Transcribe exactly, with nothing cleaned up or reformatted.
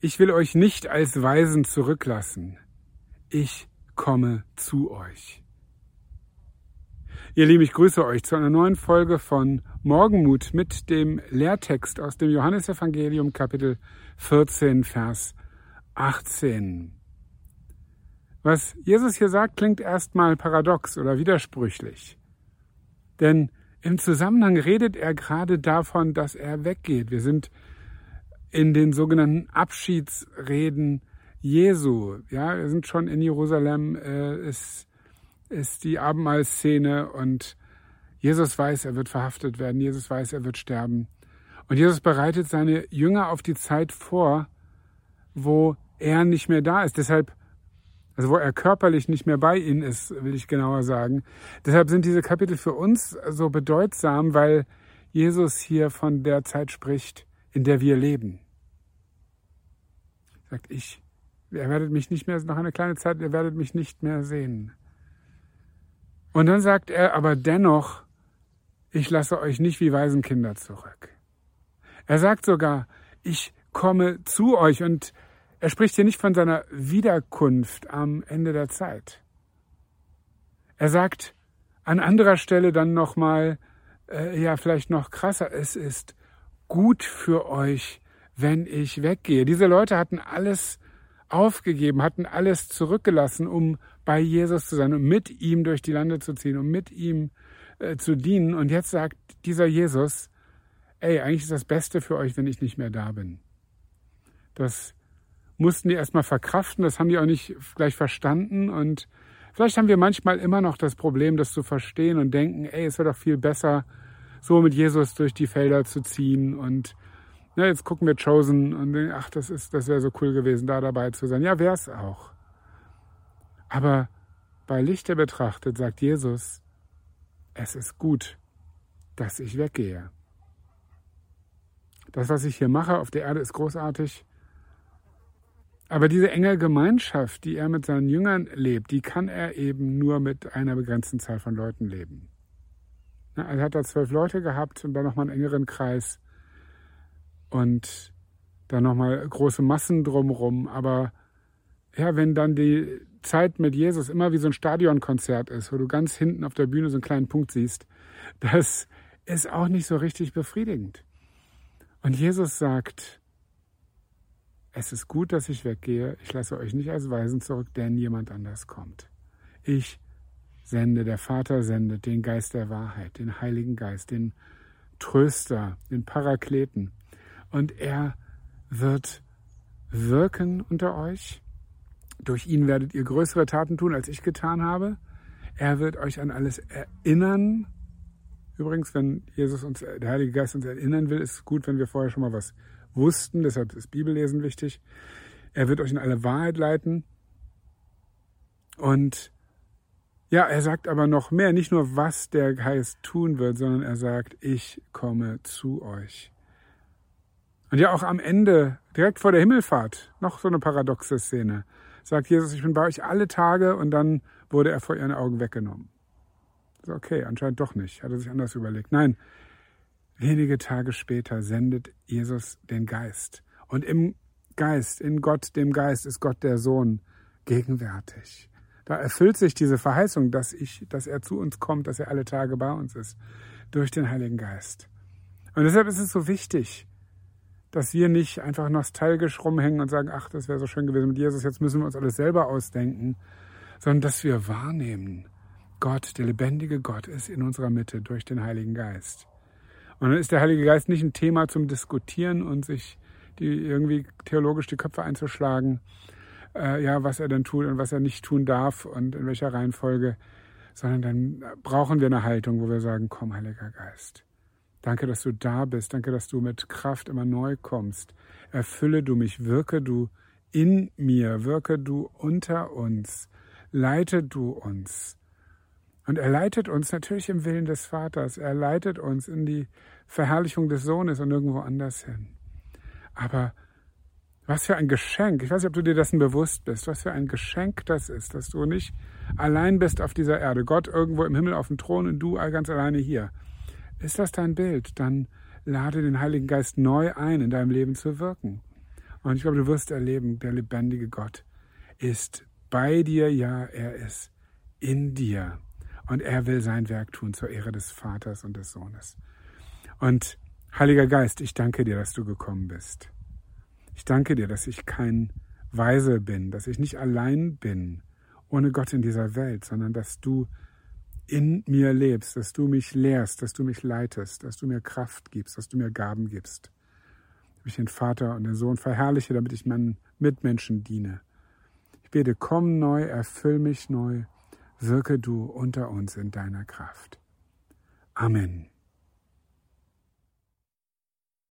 Ich will euch nicht als Waisen zurücklassen. Ich komme zu euch. Ihr Lieben, ich grüße euch zu einer neuen Folge von Morgenmut mit dem Lehrtext aus dem Johannesevangelium Kapitel vierzehn, Vers achtzehn. Was Jesus hier sagt, klingt erstmal paradox oder widersprüchlich. Denn im Zusammenhang redet er gerade davon, dass er weggeht. Wir sind in den sogenannten Abschiedsreden Jesu. Ja, wir sind schon in Jerusalem, äh, ist, ist die Abendmahlszene und Jesus weiß, er wird verhaftet werden. Jesus weiß, er wird sterben. Und Jesus bereitet seine Jünger auf die Zeit vor, wo er nicht mehr da ist. Deshalb, also wo er körperlich nicht mehr bei ihnen ist, will ich genauer sagen. Deshalb sind diese Kapitel für uns so bedeutsam, weil Jesus hier von der Zeit spricht, in der wir leben. Er sagt, ich, ihr werdet mich nicht mehr, noch eine kleine Zeit, ihr werdet mich nicht mehr sehen. Und dann sagt er, aber dennoch, ich lasse euch nicht wie Waisenkinder zurück. Er sagt sogar, ich komme zu euch, und er spricht hier nicht von seiner Wiederkunft am Ende der Zeit. Er sagt an anderer Stelle dann nochmal, äh, ja vielleicht noch krasser, es ist gut für euch, wenn ich weggehe. Diese Leute hatten alles aufgegeben, hatten alles zurückgelassen, um bei Jesus zu sein, um mit ihm durch die Lande zu ziehen, um mit ihm äh, zu dienen. Und jetzt sagt dieser Jesus, ey, eigentlich ist das Beste für euch, wenn ich nicht mehr da bin. Das mussten die erstmal verkraften, das haben die auch nicht gleich verstanden. Und vielleicht haben wir manchmal immer noch das Problem, das zu verstehen und denken, ey, es wäre doch viel besser, so mit Jesus durch die Felder zu ziehen. Und na, jetzt gucken wir Chosen und denken, ach, das ist, das wäre so cool gewesen, da dabei zu sein. Ja, wäre es auch. Aber bei Lichte betrachtet sagt Jesus, es ist gut, dass ich weggehe. Das, was ich hier mache auf der Erde, ist großartig. Aber diese enge Gemeinschaft, die er mit seinen Jüngern lebt, die kann er eben nur mit einer begrenzten Zahl von Leuten leben. Also er hat da zwölf Leute gehabt und dann nochmal einen engeren Kreis und dann nochmal große Massen drumherum. Aber ja, wenn dann die Zeit mit Jesus immer wie so ein Stadionkonzert ist, wo du ganz hinten auf der Bühne so einen kleinen Punkt siehst, das ist auch nicht so richtig befriedigend. Und Jesus sagt, es ist gut, dass ich weggehe. Ich lasse euch nicht als Waisen zurück, denn jemand anders kommt. Ich sende, der Vater sendet den Geist der Wahrheit, den Heiligen Geist, den Tröster, den Parakleten. Und er wird wirken unter euch. Durch ihn werdet ihr größere Taten tun, als ich getan habe. Er wird euch an alles erinnern. Übrigens, wenn Jesus uns, der Heilige Geist uns erinnern will, ist es gut, wenn wir vorher schon mal was wussten. Deshalb ist Bibellesen wichtig. Er wird euch in alle Wahrheit leiten. Und ja, er sagt aber noch mehr. Nicht nur, was der Geist tun wird, sondern er sagt, ich komme zu euch. Und ja, auch am Ende, direkt vor der Himmelfahrt, noch so eine paradoxe Szene, sagt Jesus, ich bin bei euch alle Tage, und dann wurde er vor ihren Augen weggenommen. Also okay, anscheinend doch nicht, hat er sich anders überlegt. Nein, wenige Tage später sendet Jesus den Geist. Und im Geist, in Gott, dem Geist, ist Gott der Sohn gegenwärtig. Da erfüllt sich diese Verheißung, dass, ich, dass er zu uns kommt, dass er alle Tage bei uns ist, durch den Heiligen Geist. Und deshalb ist es so wichtig, dass wir nicht einfach nostalgisch rumhängen und sagen, ach, das wäre so schön gewesen mit Jesus, jetzt müssen wir uns alles selber ausdenken, sondern dass wir wahrnehmen, Gott, der lebendige Gott, ist in unserer Mitte durch den Heiligen Geist. Und dann ist der Heilige Geist nicht ein Thema zum Diskutieren und sich die irgendwie theologisch die Köpfe einzuschlagen, äh, ja, was er denn tut und was er nicht tun darf und in welcher Reihenfolge, sondern dann brauchen wir eine Haltung, wo wir sagen, komm, Heiliger Geist. Danke, dass du da bist. Danke, dass du mit Kraft immer neu kommst. Erfülle du mich, wirke du in mir, wirke du unter uns, leite du uns. Und er leitet uns natürlich im Willen des Vaters. Er leitet uns in die Verherrlichung des Sohnes und irgendwo anders hin. Aber was für ein Geschenk, ich weiß nicht, ob du dir dessen bewusst bist, was für ein Geschenk das ist, dass du nicht allein bist auf dieser Erde, Gott irgendwo im Himmel auf dem Thron und du ganz alleine hier. Ist das dein Bild? Dann lade den Heiligen Geist neu ein, in deinem Leben zu wirken. Und ich glaube, du wirst erleben, der lebendige Gott ist bei dir, ja, er ist in dir. Und er will sein Werk tun zur Ehre des Vaters und des Sohnes. Und Heiliger Geist, ich danke dir, dass du gekommen bist. Ich danke dir, dass ich kein Weise bin, dass ich nicht allein bin, ohne Gott in dieser Welt, sondern dass du in mir lebst, dass du mich lehrst, dass du mich leitest, dass du mir Kraft gibst, dass du mir Gaben gibst. Dass ich den Vater und den Sohn verherrliche, damit ich meinen Mitmenschen diene. Ich bete, komm neu, erfüll mich neu, wirke du unter uns in deiner Kraft. Amen.